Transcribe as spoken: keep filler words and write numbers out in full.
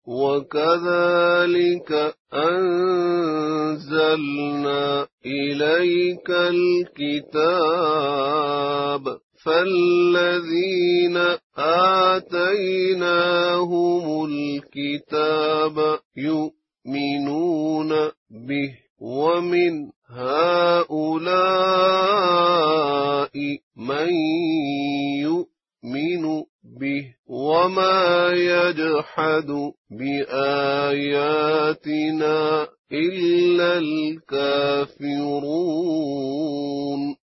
وكذلك أنزلنا إليك الكتاب فالذين آتيناهم الكتاب يؤمنون به ومن هؤلاء من يؤمن به وما يجحد بآياتنا إلا الكافرون